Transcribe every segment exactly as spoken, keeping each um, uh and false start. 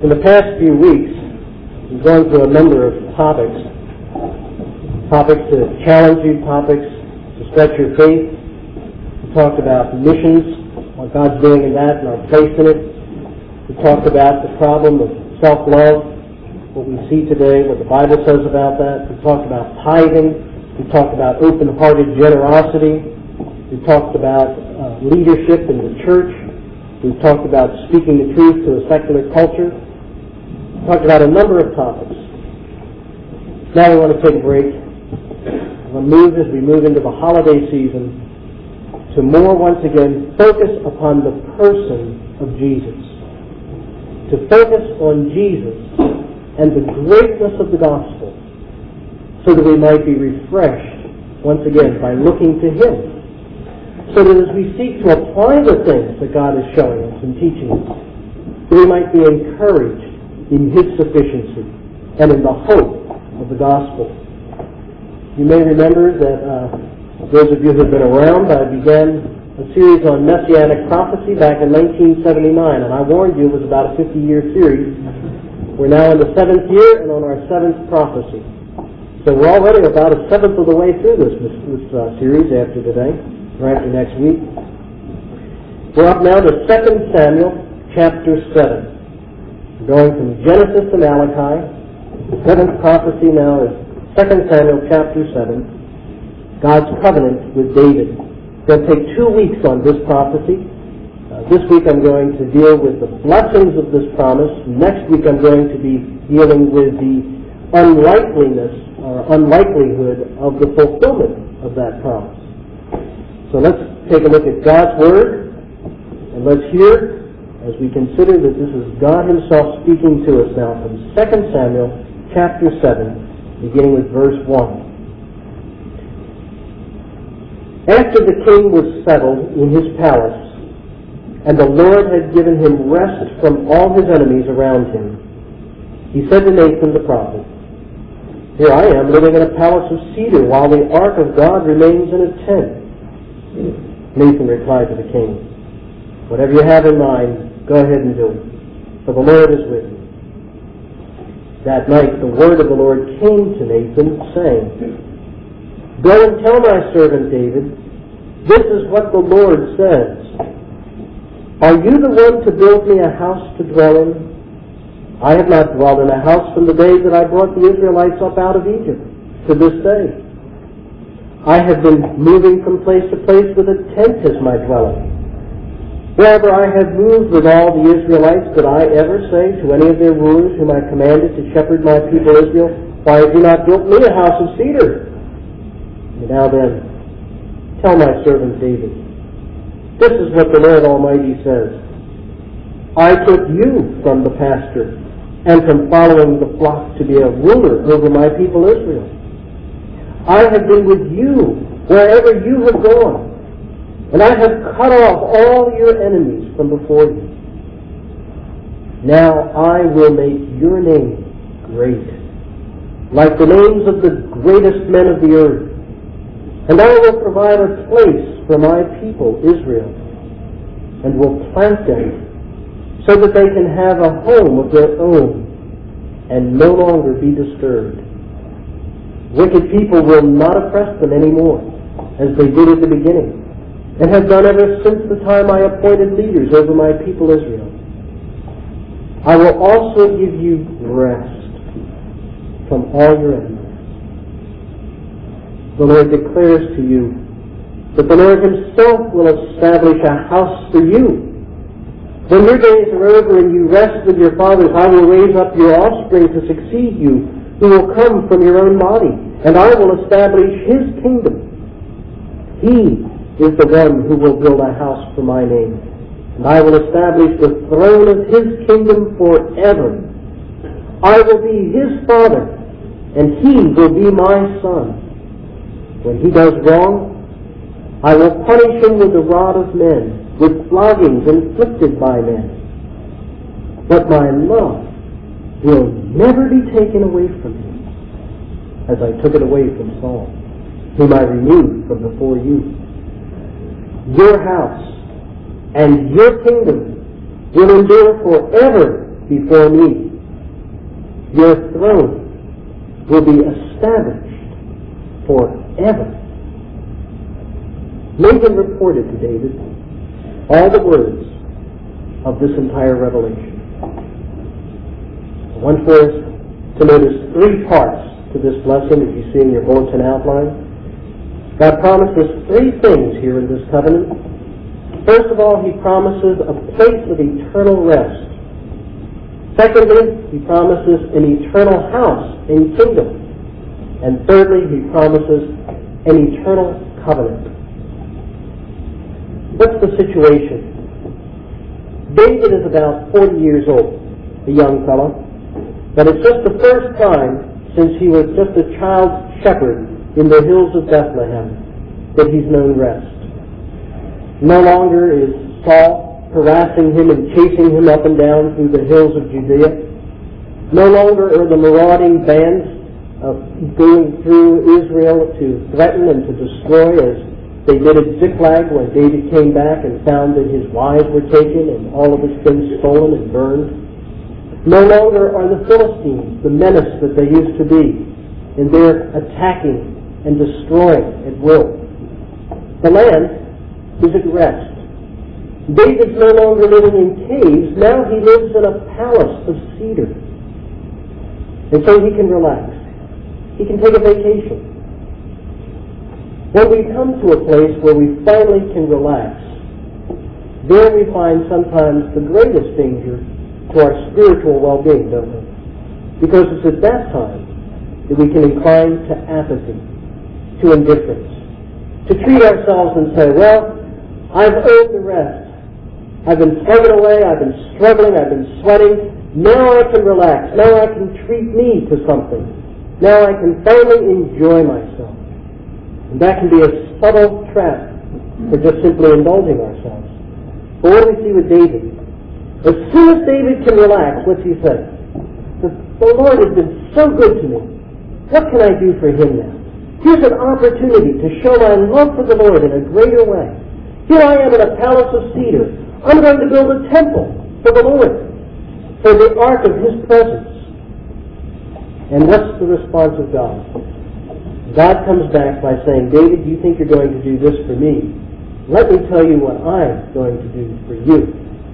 In the past few weeks, we've gone through a number of topics, topics to challenge you, topics to stretch your faith. We talked about missions, what God's doing in that and our place in it. We talked about the problem of self-love, what we see today, what the Bible says about that. We talked about tithing. We talked about open-hearted generosity. We talked about uh, leadership in the church. We talked about speaking the truth to a secular culture. We talked about a number of topics. Now we want to take a break. We'll move as we move into the holiday season to more, once again, focus upon the person of Jesus. To focus on Jesus and the greatness of the gospel so that we might be refreshed, once again, by looking to Him. So that as we seek to apply the things that God is showing us and teaching us, that we might be encouraged in His sufficiency and in the hope of the gospel. You may remember that uh, those of you who have been around, I began a series on Messianic prophecy back in nineteen seventy-nine, and I warned you it was about a fifty-year series. We're now in the seventh year and on our seventh prophecy. So we're already about a seventh of the way through this, this, this uh, series after today, or after next week. We're up now to Second Samuel chapter seven. We're going from Genesis to Malachi. The seventh prophecy now is Second Samuel chapter seven, God's covenant with David. We're going to take two weeks on this prophecy. Uh, this week I'm going to deal with the blessings of this promise. Next week I'm going to be dealing with the unlikeliness or unlikelihood of the fulfillment of that promise. So let's take a look at God's Word, and let's hear as we consider that this is God Himself speaking to us now from Second Samuel chapter seven, beginning with verse one. After the king was settled in his palace, and the Lord had given him rest from all his enemies around him, he said to Nathan the prophet, "Here I am living in a palace of cedar, while the ark of God remains in a tent." Nathan replied to the king, "Whatever you have in mind, go ahead and do it, for the Lord is with you." That night the word of the Lord came to Nathan, saying, "Go and tell my servant David, this is what the Lord says. Are you the one to build me a house to dwell in? I have not dwelled in a house from the day that I brought the Israelites up out of Egypt to this day. I have been moving from place to place with a tent as my dwelling. Wherever I have moved with all the Israelites, did I ever say to any of their rulers whom I commanded to shepherd my people Israel, 'Why have you not built me a house of cedar?' And now then, tell my servant David, this is what the Lord Almighty says. I took you from the pasture and from following the flock to be a ruler over my people Israel. I have been with you wherever you have gone, and I have cut off all your enemies from before you. Now I will make your name great, like the names of the greatest men of the earth. And I will provide a place for my people Israel, and will plant them so that they can have a home of their own and no longer be disturbed. Wicked people will not oppress them anymore, as they did at the beginning, and have done ever since the time I appointed leaders over my people Israel. I will also give you rest from all your enemies. The Lord declares to you that the Lord Himself will establish a house for you. When your days are over and you rest with your fathers, I will raise up your offspring to succeed you, who will come from your own body, and I will establish His kingdom. He is the one who will build a house for my name, and I will establish the throne of His kingdom forever. I will be His father, and He will be my son. When he does wrong, I will punish him with the rod of men, with floggings inflicted by men. But my love will never be taken away from him, as I took it away from Saul, whom I removed from before you. Your house and your kingdom will endure forever before me. Your throne will be established forever. Nathan reported to David all the words of this entire revelation. I want for us to notice three parts to this lesson that you see in your bulletin outline. God promises three things here in this covenant. First of all, He promises a place of eternal rest. Secondly, He promises an eternal house and kingdom. And thirdly, He promises an eternal covenant. What's the situation? David is about forty years old, a young fellow, but it's just the first time since he was just a child shepherd in the hills of Bethlehem that he's known rest. No longer is Saul harassing him and chasing him up and down through the hills of Judea. No longer are the marauding bands of going through Israel to threaten and to destroy as they did at Ziklag when David came back and found that his wives were taken and all of his things stolen and burned. No longer are the Philistines the menace that they used to be, and they're attacking and destroying at will. The land is at rest. David's no longer living in caves. Now he lives in a palace of cedar. And so he can relax. He can take a vacation. When we come to a place where we finally can relax, there we find sometimes the greatest danger to our spiritual well-being, don't we? Because it's at that time that we can incline to apathy, to indifference, to treat ourselves and say, well, I've earned the rest. I've been slugging away, I've been struggling, I've been sweating. Now I can relax. Now I can treat me to something. Now I can finally enjoy myself. And that can be a subtle trap for just simply indulging ourselves. But what do we see with David? As soon as David can relax, what's he say? The, the Lord has been so good to me. What can I do for Him now? Here's an opportunity to show my love for the Lord in a greater way. Here I am in a palace of cedar. I'm going to build a temple for the Lord, for the ark of His presence. And what's the response of God? God comes back by saying, David, you think you're going to do this for me. Let me tell you what I'm going to do for you.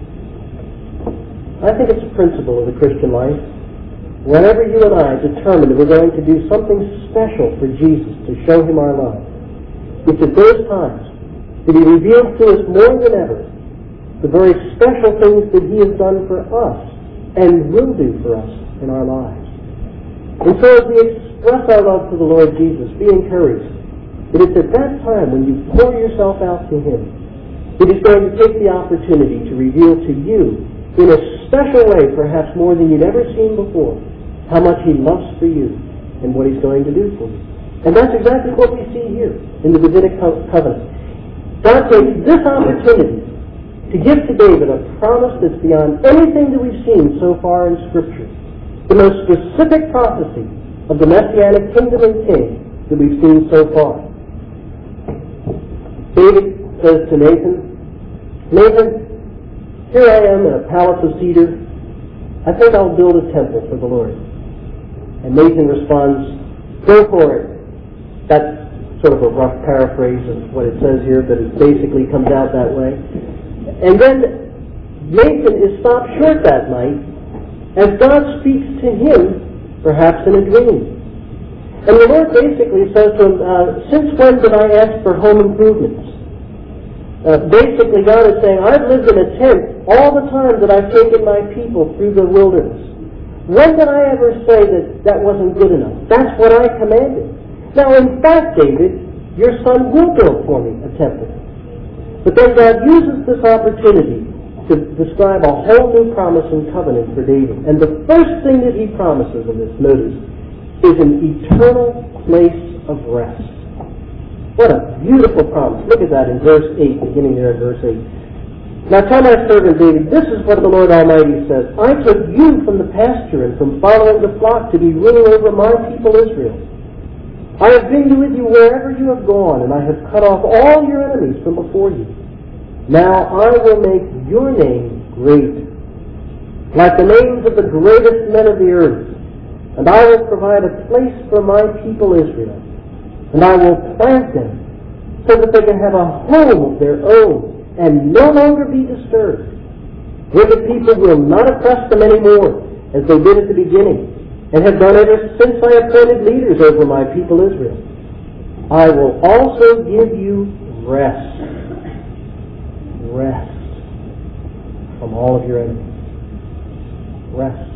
I think it's a principle of the Christian life. Whenever you and I determine that we're going to do something special for Jesus to show Him our love, it's at those times that He reveals to us more than ever the very special things that He has done for us and will do for us in our lives. And so as we express our love to the Lord Jesus, be encouraged that it's at that time when you pour yourself out to Him that He's going to take the opportunity to reveal to you in a special way, perhaps more than you'd ever seen before, how much He loves for you and what He's going to do for you. And that's exactly what we see here in the Davidic covenant. God takes this opportunity to give to David a promise that's beyond anything that we've seen so far in Scripture. The most specific prophecy of the Messianic kingdom and king that we've seen so far. David says to Nathan, Nathan, here I am in a palace of cedar. I think I'll build a temple for the Lord. And Nathan responds, go for it. That's sort of a rough paraphrase of what it says here, but it basically comes out that way. And then Nathan is stopped short that night as God speaks to him, perhaps in a dream. And the Lord basically says to him, uh, since when did I ask for home improvements? Uh, basically, God is saying, I've lived in a tent all the time that I've taken my people through the wilderness. When did I ever say that that wasn't good enough? That's what I commanded. Now, in fact, David, your son will build for me a temple. But then God uses this opportunity to describe a whole new promise and covenant for David. And the first thing that He promises in this, notice, is an eternal place of rest. What a beautiful promise. Look at that in verse eight, beginning there in verse eight. Now tell my servant David, this is what the Lord Almighty says. I took you from the pasture and from following the flock to be ruler over my people Israel. I have been with you wherever you have gone, and I have cut off all your enemies from before you. Now I will make your name great, like the names of the greatest men of the earth. And I will provide a place for my people Israel, and I will plant them so that they can have a home of their own and no longer be disturbed. Wicked people will not oppress them anymore, as they did at the beginning, and have done ever since I appointed leaders over my people Israel. I will also give you rest. Rest from all of your enemies. Rest.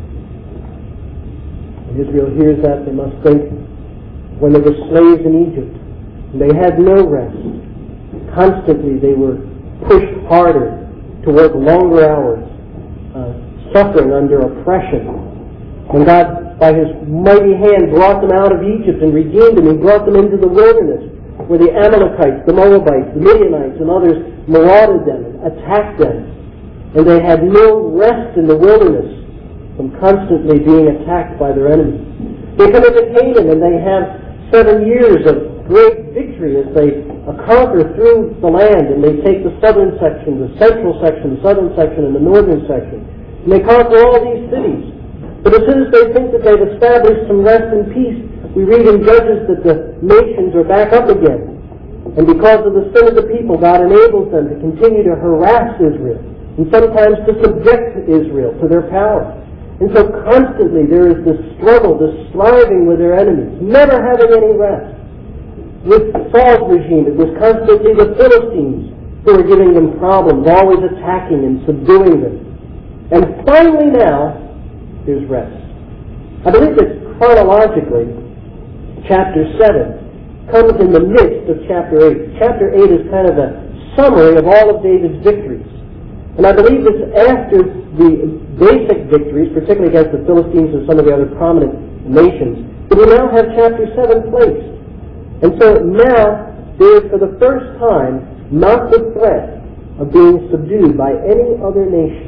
When Israel hears that, they must think when they were slaves in Egypt, and they had no rest. Constantly they were pushed harder to work longer hours, uh, suffering under oppression. When God, by His mighty hand, brought them out of Egypt and redeemed them, He brought them into the wilderness, where the Amalekites, the Moabites, the Midianites, and others marauded them and attacked them. And they had no rest in the wilderness from constantly being attacked by their enemies. They come into Canaan and they have seven years of great victory as they conquer through the land, and they take the southern section, the central section, the southern section, and the northern section. And they conquer all these cities. But as soon as they think that they've established some rest and peace, we read in Judges that the nations are back up again. And because of the sin of the people, God enables them to continue to harass Israel, and sometimes to subject Israel to their power. And so constantly there is this struggle, this striving with their enemies, never having any rest. With Saul's regime, it was constantly the Philistines who were giving them problems, always attacking and subduing them. And finally now, there's rest. I believe that chronologically, chapter seven comes in the midst of chapter eight. Chapter eight is kind of a summary of all of David's victories. And I believe it's after the basic victories, particularly against the Philistines and some of the other prominent nations, that we now have chapter seven placed. And so now there is for the first time not the threat of being subdued by any other nation.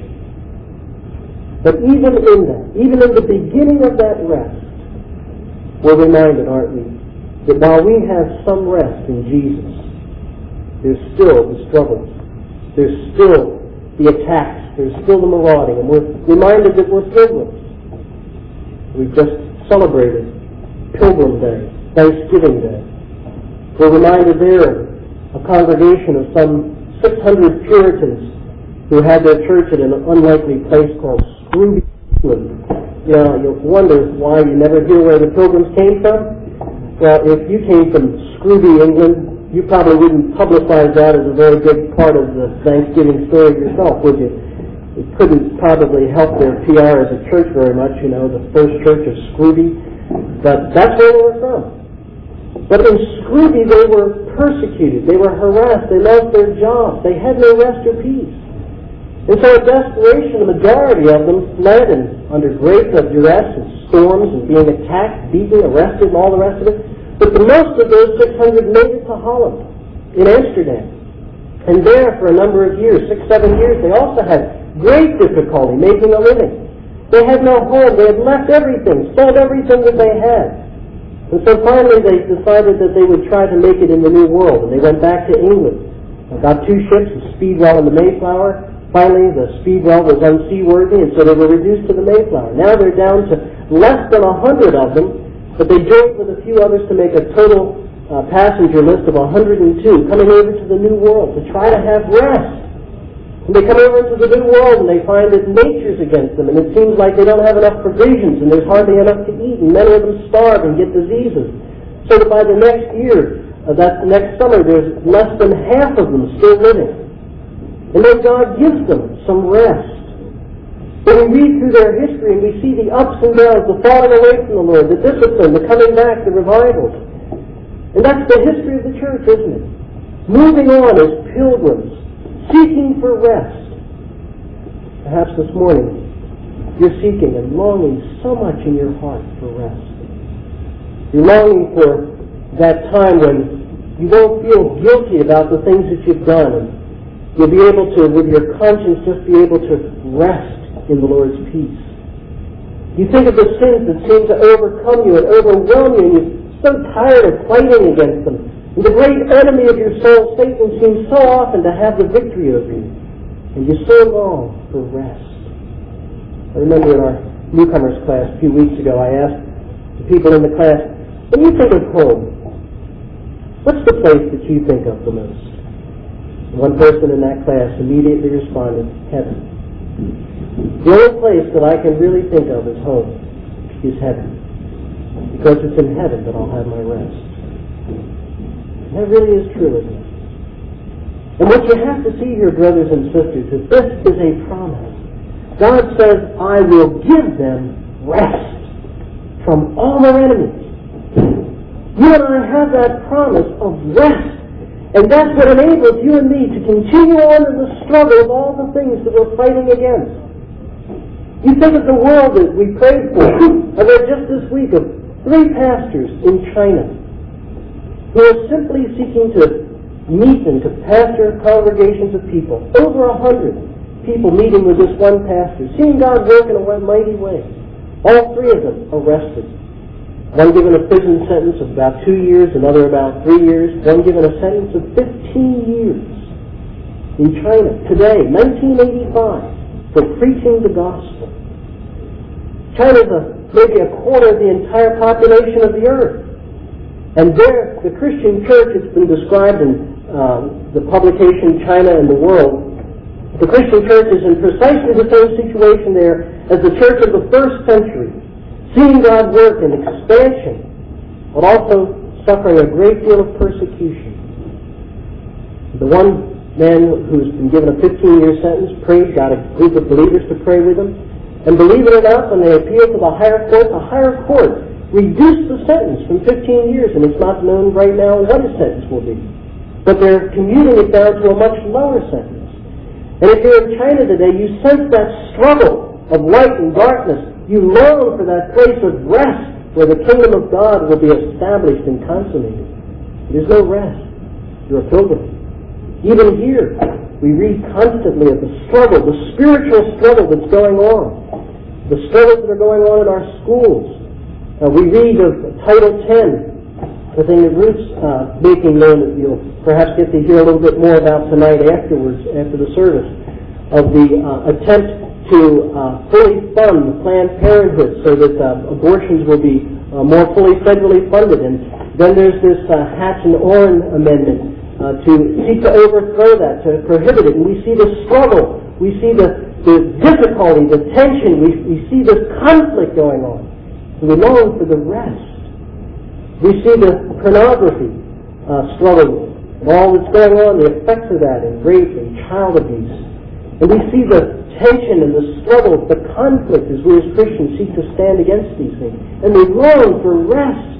But even in that, even in the beginning of that rest, we're reminded, aren't we, that while we have some rest in Jesus, there's still the struggles, there's still the attacks, there's still the marauding, and we're reminded that we're pilgrims. We've just celebrated Pilgrim Day, Thanksgiving Day. We're reminded there of a congregation of some six hundred Puritans who had their church at an unlikely place called Scrooby, England. You know, you'll wonder why you never hear where the Pilgrims came from. Well, if you came from Scrooby, England, you probably wouldn't publicize that as a very big part of the Thanksgiving story yourself, would you? It couldn't probably help their P R as a church very much, you know, the first church of Scrooby. But that's where they were from. But in Scrooby, they were persecuted. They were harassed. They lost their jobs. They had no rest or peace. And so in desperation, the majority of them fled and under great duress and storms and being attacked, beaten, arrested, and all the rest of it. But the most of those six hundred made it to Holland, in Amsterdam. And there for a number of years, six, seven years, they also had great difficulty making a living. They had no home. They had left everything, sold everything that they had. And so finally they decided that they would try to make it in the New World. And they went back to England. They got two ships, the Speedwell and the Mayflower. Finally, the Speedwell was unseaworthy, and so they were reduced to the Mayflower. Now they're down to less than a hundred of them, but they joined with a few others to make a total uh, passenger list of one hundred two, coming over to the New World to try to have rest. And they come over into the New World, and they find that nature's against them, and it seems like they don't have enough provisions, and there's hardly enough to eat, and many of them starve and get diseases. So that by the next year, uh, that next summer, there's less than half of them still living. And then God gives them some rest. But we read through their history and we see the ups and downs, the falling away from the Lord, the discipline, the coming back, the revivals. And that's the history of the church, isn't it? Moving on as pilgrims, seeking for rest. Perhaps this morning you're seeking and longing so much in your heart for rest. You're longing for that time when you won't feel guilty about the things that you've done, and you'll be able to, with your conscience, just be able to rest in the Lord's peace. You think of the sins that seem to overcome you and overwhelm you, and you're so tired of fighting against them. And the great enemy of your soul, Satan, seems so often to have the victory over you. And you so long for rest. I remember in our newcomers class a few weeks ago, I asked the people in the class, when you think of home, what's the place that you think of the most? One person in that class immediately responded, heaven. The only place that I can really think of as home is heaven. Because it's in heaven that I'll have my rest. And that really is true, isn't it? And what you have to see here, brothers and sisters, is this is a promise. God says, I will give them rest from all their enemies. You and I have that promise of rest. And that's what enables you and me to continue on in the struggle of all the things that we're fighting against. You think of the world that we prayed for. I read just this week of three pastors in China who are simply seeking to meet and to pastor congregations of people. Over a hundred people meeting with this one pastor, seeing God work in a mighty way. All three of them arrested. One given a prison sentence of about two years, another about three years, one given a sentence of fifteen years in China today, nineteen eighty-five, for preaching the gospel. China's a, maybe a quarter of the entire population of the earth. And there, the Christian church, it's been described in uh, the publication China and the World, the Christian church is in precisely the same situation there as the church of the first century, seeing God work in expansion, but also suffering a great deal of persecution. The one man who's been given a fifteen-year sentence prayed, got a group of believers to pray with him, and believe it or not, when they appealed to the higher court, the higher court reduced the sentence from fifteen years, and it's not known right now what his sentence will be. But they're commuting it down to a much lower sentence. And if you're in China today, you sense that struggle of light and darkness. You long for that place of rest where the kingdom of God will be established and consummated. There's no rest. You're a pilgrim. Even here, we read constantly of the struggle, the spiritual struggle that's going on. The struggles that are going on in our schools. Uh, we read of Title ten, the thing that Ruth's uh, making known that you'll perhaps get to hear a little bit more about tonight afterwards, after the service, of the uh, attempt to uh, fully fund Planned Parenthood so that uh, abortions will be uh, more fully federally funded. And then there's this uh, Hatch-and-Oren amendment uh, to seek to overthrow that, to prohibit it. And we see the struggle. We see the, the difficulty, the tension. We, we see this conflict going on. And we long for the rest. We see the pornography uh, struggle, and all that's going on, the effects of that, and rape and child abuse. And we see the tension and the struggle, the conflict as we as Christians seek to stand against these things. And we long for rest.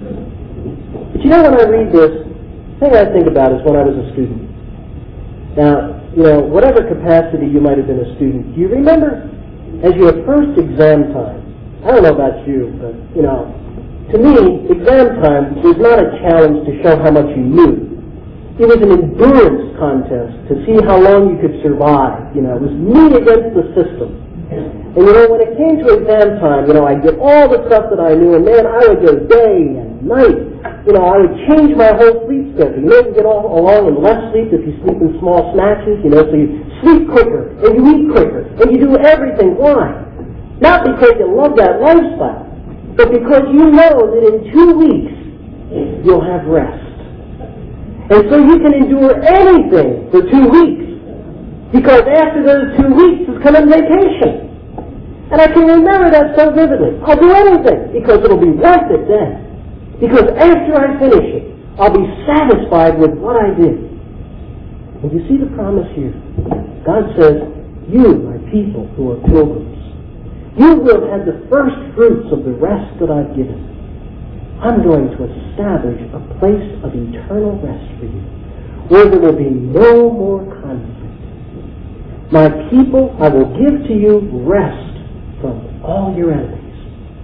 But you know, when I read this, the thing I think about is when I was a student. Now, you know, whatever capacity you might have been a student, do you remember as you approached exam time? I don't know about you, but, you know, to me, exam time was not a challenge to show how much you knew. It was an endurance contest to see how long you could survive. You know, it was me against the system. And, you know, when it came to exam time, you know, I'd get all the stuff that I knew, and man, I would go day and night. You know, I would change my whole sleep schedule. You know, you get all along in less sleep if you sleep in small snatches, you know, so you sleep quicker, and you eat quicker, and you do everything. Why? Not because you love that lifestyle, but because you know that in two weeks, you'll have rest. And so you can endure anything for two weeks. Because after those two weeks is coming vacation. And I can remember that so vividly. I'll do anything because it'll be worth it then. Because after I finish it, I'll be satisfied with what I did. And you see the promise here. God says, you, my people who are pilgrims, you will have the first fruits of the rest that I've given. I'm going to establish a place of eternal rest for you, where there will be no more conflict. My people, I will give to you rest from all your enemies.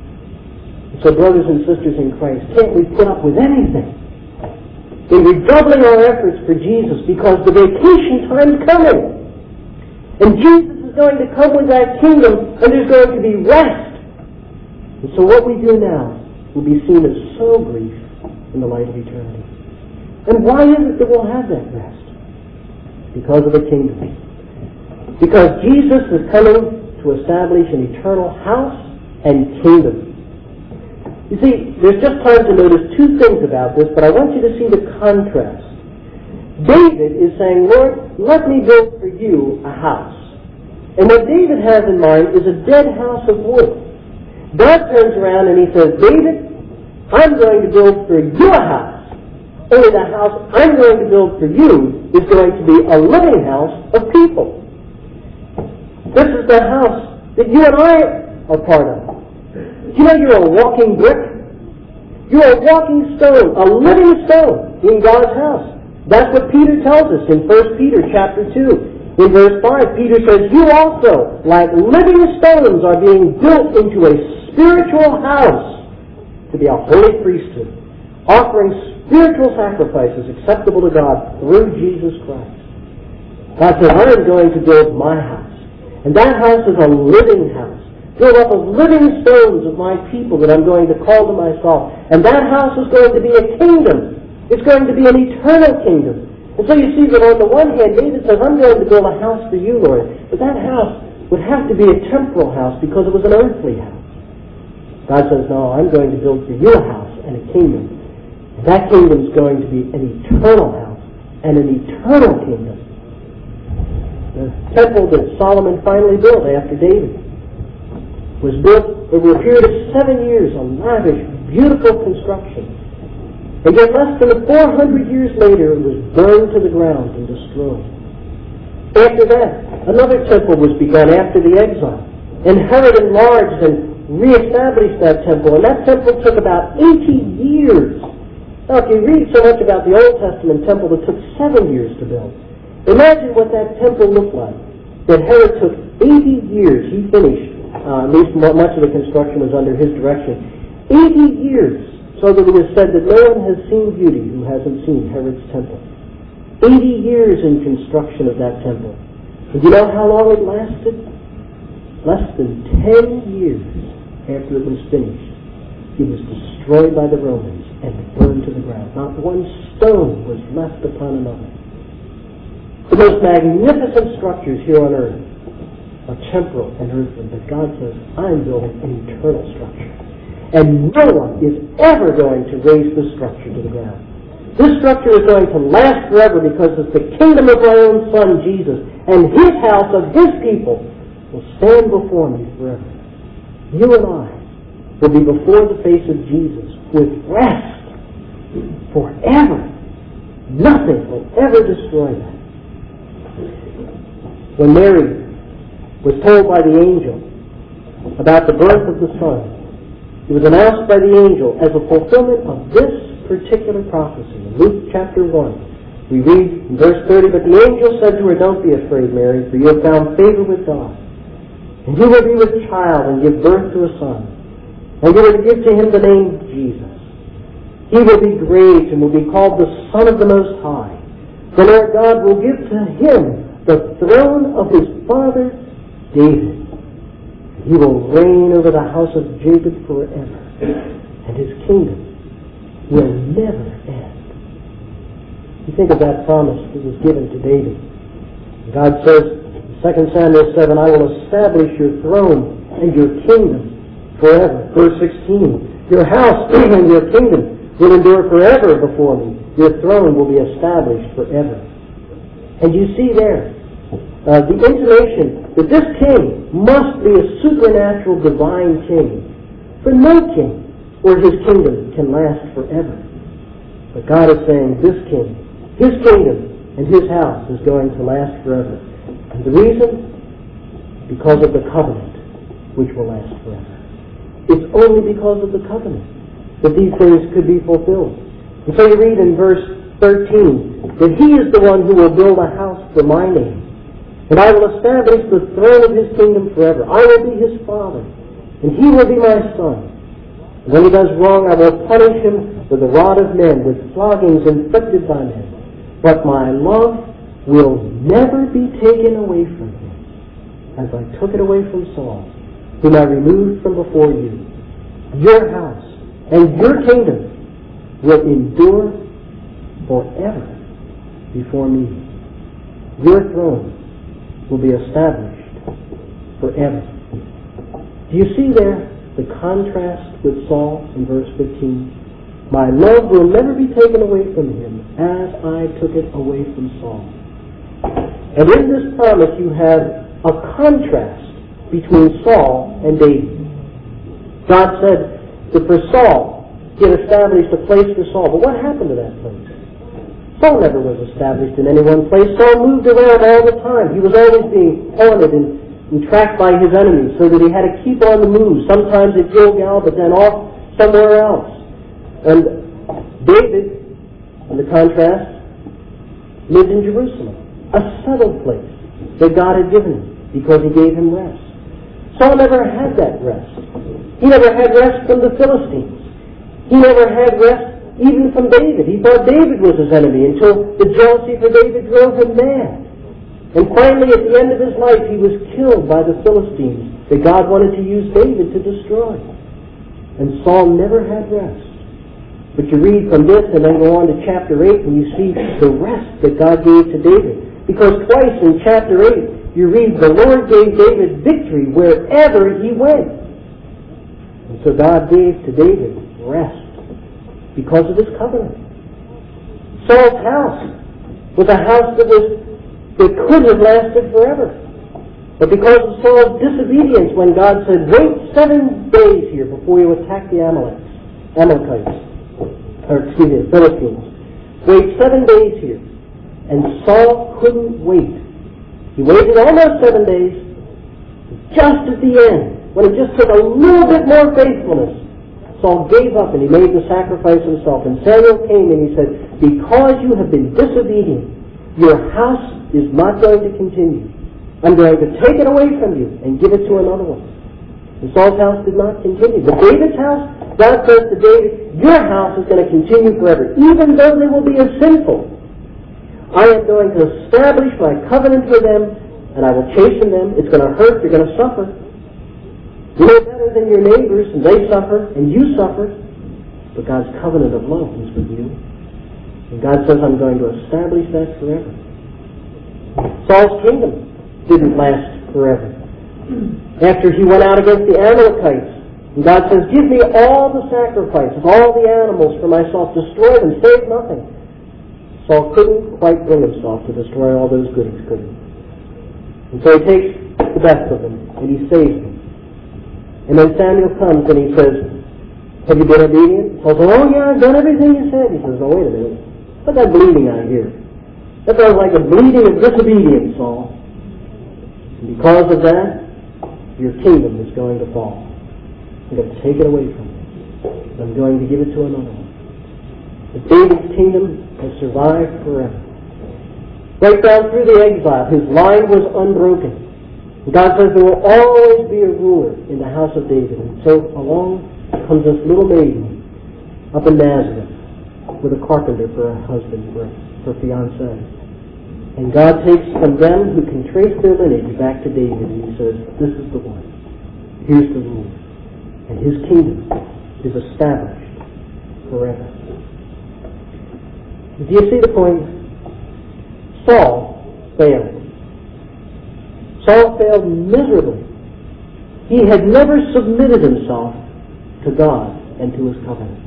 So, brothers and sisters in Christ, can't we put up with anything in redoubling our efforts for Jesus, because the vacation time's coming. And Jesus is going to come with that kingdom, and there's going to be rest. And so what we do now will be seen as so brief in the light of eternity. And why is it that we'll have that rest? Because of the kingdom. Because Jesus is coming to establish an eternal house and kingdom. You see, there's just time to notice two things about this, but I want you to see the contrast. David is saying, Lord, let me build for you a house. And what David has in mind is a dead house of wood. God turns around and he says, David, I'm going to build for you a house. Only the house I'm going to build for you is going to be a living house of people. This is the house that you and I are part of. You know you're a walking brick? You're a walking stone, a living stone in God's house. That's what Peter tells us in First Peter chapter two. In verse five, Peter says, you also, like living stones, are being built into a spiritual house to be a holy priesthood, offering spiritual sacrifices acceptable to God through Jesus Christ. God says, I am going to build my house. And that house is a living house, built up of living stones of my people that I'm going to call to myself. And that house is going to be a kingdom. It's going to be an eternal kingdom. And so you see that on the one hand, David says, I'm going to build a house for you, Lord. But that house would have to be a temporal house because it was an earthly house. God says, no, I'm going to build for you a house and a kingdom. And that kingdom is going to be an eternal house and an eternal kingdom. The temple that Solomon finally built after David was built over a period of seven years, a lavish, beautiful construction. And yet less than four hundred years later, it was burned to the ground and destroyed. After that, another temple was begun after the exile. And Herod enlarged and reestablished that temple. And that temple took about eighty years. Now, if you read so much about the Old Testament temple that took seven years to build, imagine what that temple looked like. That Herod took eighty years. He finished. Uh, at least much of the construction was under his direction. eighty years. So that it is said that no one has seen beauty who hasn't seen Herod's temple. Eighty years in construction of that temple. And you know how long it lasted? Less than ten years after it was finished. It was destroyed by the Romans and burned to the ground. Not one stone was left upon another. The most magnificent structures here on earth are temporal and earthly, but God says, I'm building an eternal structure. And no one is ever going to raise this structure to the ground. This structure is going to last forever because it's the kingdom of my own Son, Jesus, and His house of His people will stand before me forever. You and I will be before the face of Jesus with rest forever. Nothing will ever destroy that. When Mary was told by the angel about the birth of the Son, it was announced by the angel as a fulfillment of this particular prophecy. In Luke chapter one, we read in verse thirty, but the angel said to her, don't be afraid, Mary, for you have found favor with God. And you will be with child and give birth to a son. And you are to give to him the name Jesus. He will be great and will be called the Son of the Most High. The Lord God will give to him the throne of his father David. He will reign over the house of Jacob forever, and his kingdom will never end. You think of that promise that was given to David. God says in Second Samuel seven, I will establish your throne and your kingdom forever. Verse sixteen, your house and your kingdom will endure forever before me. Your throne will be established forever. And you see there uh, the intimation that this king must be a supernatural divine king. For no king or his kingdom can last forever. But God is saying this king, his kingdom and his house is going to last forever. And the reason? Because of the covenant which will last forever. It's only because of the covenant that these things could be fulfilled. And so you read in verse thirteen that he is the one who will build a house for my name. And I will establish the throne of his kingdom forever. I will be his father, and he will be my son. And when he does wrong, I will punish him with the rod of men, with floggings inflicted by men. But my love will never be taken away from him, as I took it away from Saul, whom I removed from before you. Your house and your kingdom will endure forever before me. Your throne will be established forever. Do you see there the contrast with Saul in verse fifteen? My love will never be taken away from him as I took it away from Saul. And in this promise you have a contrast between Saul and David. God said that for Saul, He had established a place for Saul. But what happened to that place? Saul never was established in any one place. Saul moved around all the time. He was always being haunted and, and tracked by his enemies, so that he had to keep on the move, sometimes at Gilgal, but then off somewhere else. And David, in the contrast, lived in Jerusalem, a settled place that God had given him because He gave him rest. Saul never had that rest. He never had rest from the Philistines. He never had rest even from David. He thought David was his enemy until the jealousy for David drove him mad. And finally, at the end of his life, he was killed by the Philistines that God wanted to use David to destroy. And Saul never had rest. But you read from this and then go on to chapter eight and you see the rest that God gave to David. Because twice in chapter eight, you read, the Lord gave David victory wherever he went. And so God gave to David rest because of His covenant. Saul's house was a house that was that could have lasted forever. But because of Saul's disobedience, when God said, wait seven days here before you attack the Amalekites, Amalekites, or excuse me, the Philistines. Wait seven days here. And Saul couldn't wait. He waited almost seven days. Just at the end, when it just took a little bit more faithfulness, Saul gave up and he made the sacrifice himself. And Samuel came and he said, because you have been disobedient, your house is not going to continue. I'm going to take it away from you and give it to another one. And Saul's house did not continue. But David's house, God says to David, your house is going to continue forever, even though they will be as sinful. I am going to establish my covenant with them, and I will chasten them. It's going to hurt. You're going to suffer. You're better than your neighbors, and they suffer, and you suffer. But God's covenant of love is with you. And God says, I'm going to establish that forever. Saul's kingdom didn't last forever. After he went out against the Amalekites, and God says, give me all the sacrifices, all the animals for myself, destroy them, save nothing. Saul couldn't quite bring himself to destroy all those goodies, could he? And so he takes the best of them, and he saves them. And then Samuel comes and he says, have you been obedient? Saul says, oh yeah, I've done everything you said. He says, oh wait a minute, what's that bleeding I hear? That sounds like a bleeding of disobedience, Saul. And because of that, your kingdom is going to fall. I'm going to take it away from you. I'm going to give it to another one. But David's kingdom has survived forever. Right down through the exile, his line was unbroken. And God says there will always be a ruler in the house of David. And so along comes this little maiden up in Nazareth with a carpenter for a husband, for, for a fiancé. And God takes from them who can trace their lineage back to David, and He says, this is the one. Here's the ruler. And His kingdom is established forever. Do you see the point? Saul failed. Saul failed miserably. He had never submitted himself to God and to His covenant.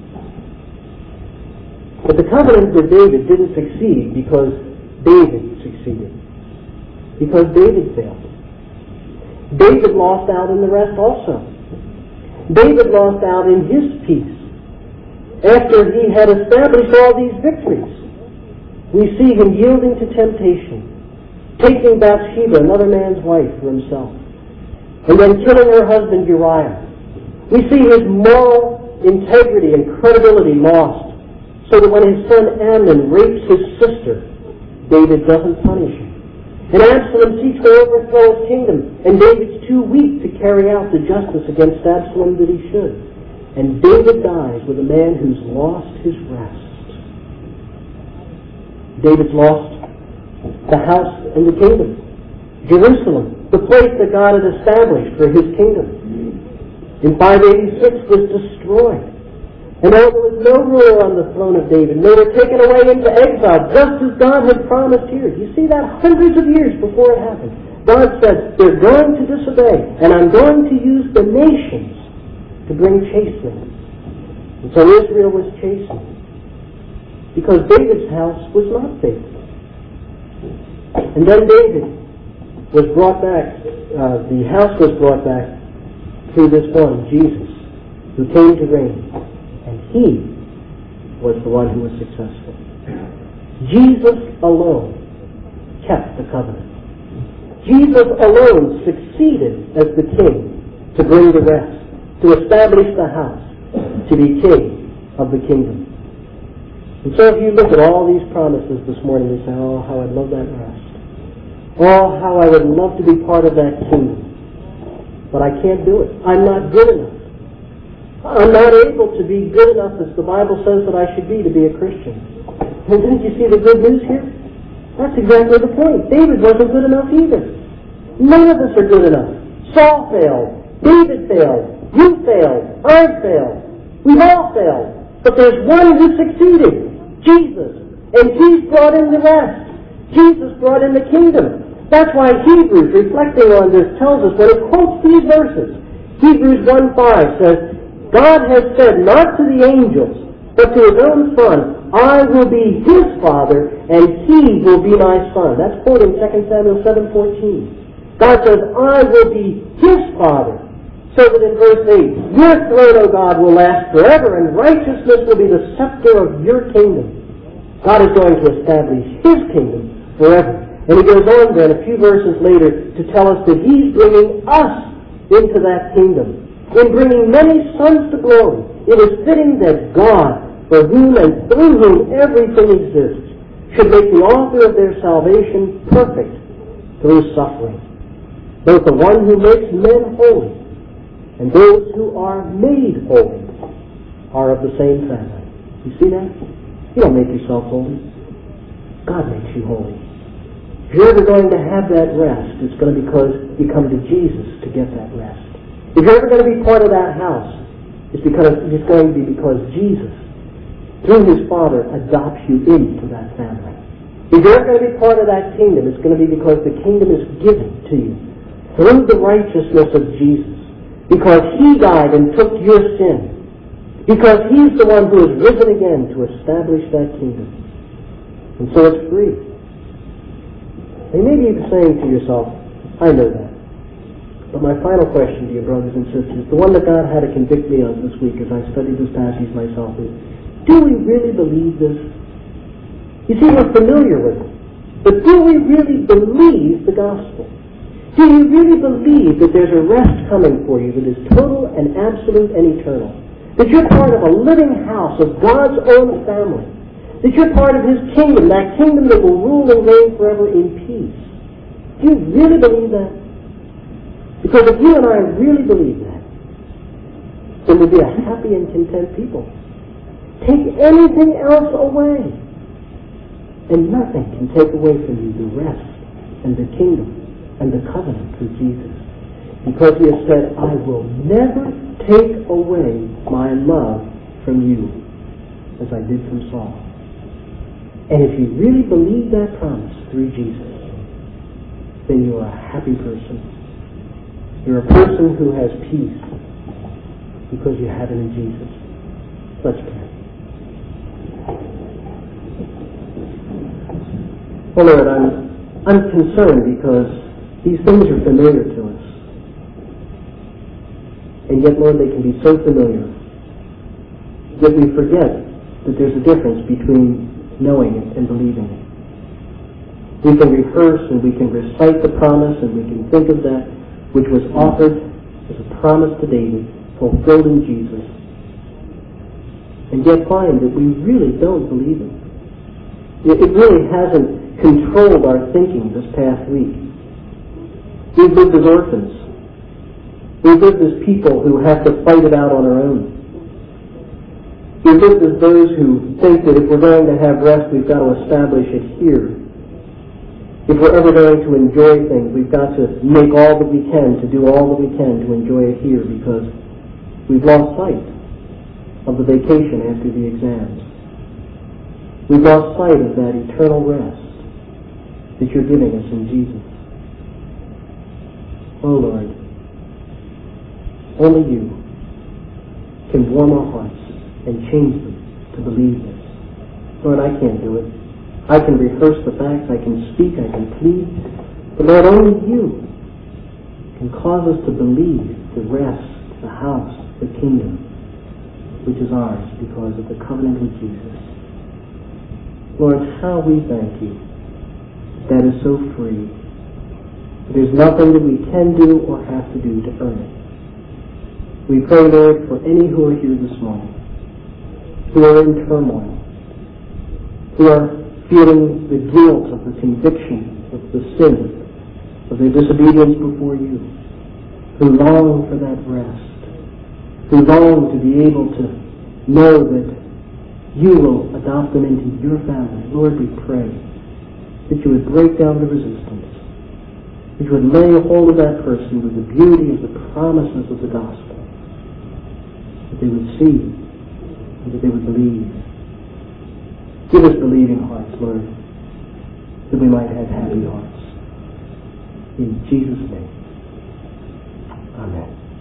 But the covenant with David didn't succeed because David succeeded. Because David failed. David lost out in the rest also. David lost out in his peace. After he had established all these victories, we see him yielding to temptation, taking Bathsheba, another man's wife, for himself, and then killing her husband Uriah. We see his moral integrity and credibility lost, so that when his son Amnon rapes his sister, David doesn't punish him. And Absalom seeks to overthrow his kingdom, and David's too weak to carry out the justice against Absalom that he should. And David dies with a man who's lost his rest. David's lost the house and the kingdom. Jerusalem, the place that God had established for His kingdom, in five eighty-six was destroyed. And though there was no ruler on the throne of David, they were taken away into exile, just as God had promised here. You see that hundreds of years before it happened. God said, they're going to disobey, and I'm going to use the nations to bring chastening. And so Israel was chastened, because David's house was not faithful. And then David was brought back, uh, the house was brought back through this one, Jesus, who came to reign. And he was the one who was successful. Jesus alone kept the covenant. Jesus alone succeeded as the king to bring the rest, to establish the house, to be king of the kingdom. And so if you look at all these promises this morning, you say, oh, how I'd love that rest. Oh, how I would love to be part of that kingdom. But I can't do it. I'm not good enough. I'm not able to be good enough as the Bible says that I should be to be a Christian. And didn't you see the good news here? That's exactly the point. David wasn't good enough either. None of us are good enough. Saul failed. David failed. You failed. I failed. We've all failed. But there's one who succeeded. Jesus. And he's brought in the rest. Jesus brought in the kingdom. That's why Hebrews, reflecting on this, tells us when it quotes these verses, Hebrews one five says, God has said not to the angels, but to his own Son, I will be his Father, and he will be my Son. That's quoting Second Samuel seven fourteen. God says, I will be his Father. So that in verse eight, your throne, O God, will last forever, and righteousness will be the scepter of your kingdom. God is going to establish his kingdom forever. And he goes on then, a few verses later, to tell us that he's bringing us into that kingdom. In bringing many sons to glory, it is fitting that God, for whom and through whom everything exists, should make the author of their salvation perfect through suffering. Both the one who makes men holy and those who are made holy are of the same family. You see that? You don't make yourself holy. God makes you holy. If you're ever going to have that rest, it's going to be because you come to Jesus to get that rest. If you're ever going to be part of that house, it's because it's going to be because Jesus, through his Father, adopts you into that family. If you're going to be part of that kingdom, it's going to be because the kingdom is given to you through the righteousness of Jesus. Because he died and took your sin. Because he's the one who has risen again to establish that kingdom. And so it's free. And you may be saying to yourself, I know that. But my final question to you, brothers and sisters, the one that God had to convict me of this week as I studied this passage myself is, do we really believe this? You see, we're familiar with it. But do we really believe the gospel? Do you really believe that there's a rest coming for you that is total and absolute and eternal? That you're part of a living house of God's own family? That you're part of his kingdom, that kingdom that will rule and reign forever in peace? Do you really believe that? Because if you and I really believe that, then we'll be a happy and content people. Take anything else away, and nothing can take away from you the rest and the kingdom and the covenant through Jesus. Because he has said, I will never take away my love from you as I did from Saul. And if you really believe that promise through Jesus, then you are a happy person. You're a person who has peace because you have it in Jesus. Let's pray. Oh Lord, I'm, I'm concerned because these things are familiar to us. And yet, Lord, they can be so familiar that we forget that there's a difference between knowing it and believing it. We can rehearse and we can recite the promise and we can think of that which was offered as a promise to David, fulfilled in Jesus, and yet find that we really don't believe it. It really hasn't controlled our thinking this past week. We've lived as orphans. We've lived as people who have to fight it out on our own. We've lived as those who think that if we're going to have rest, we've got to establish it here. If we're ever going to enjoy things, we've got to make all that we can, to do all that we can to enjoy it here, because we've lost sight of the vacation after the exams. We've lost sight of that eternal rest that you're giving us in Jesus. Oh Lord, only you can warm our hearts and change them to believe this. Lord, I can't do it. I can rehearse the facts, I can speak, I can plead, but Lord, only you can cause us to believe the rest, the house, the kingdom, which is ours because of the covenant with Jesus. Lord, how we thank you. That is so free. There's nothing that we can do or have to do to earn it. We pray, Lord, for any who are here this morning, who are in turmoil, who are feeling the guilt of the conviction of the sin of their disobedience before you, who long for that rest, who long to be able to know that you will adopt them into your family. Lord, we pray that you would break down the resistance, that you would lay hold of that person with the beauty of the promises of the gospel, that they would see and that they would believe. Give us believing hearts, Lord, that we might have happy hearts. In Jesus' name, amen.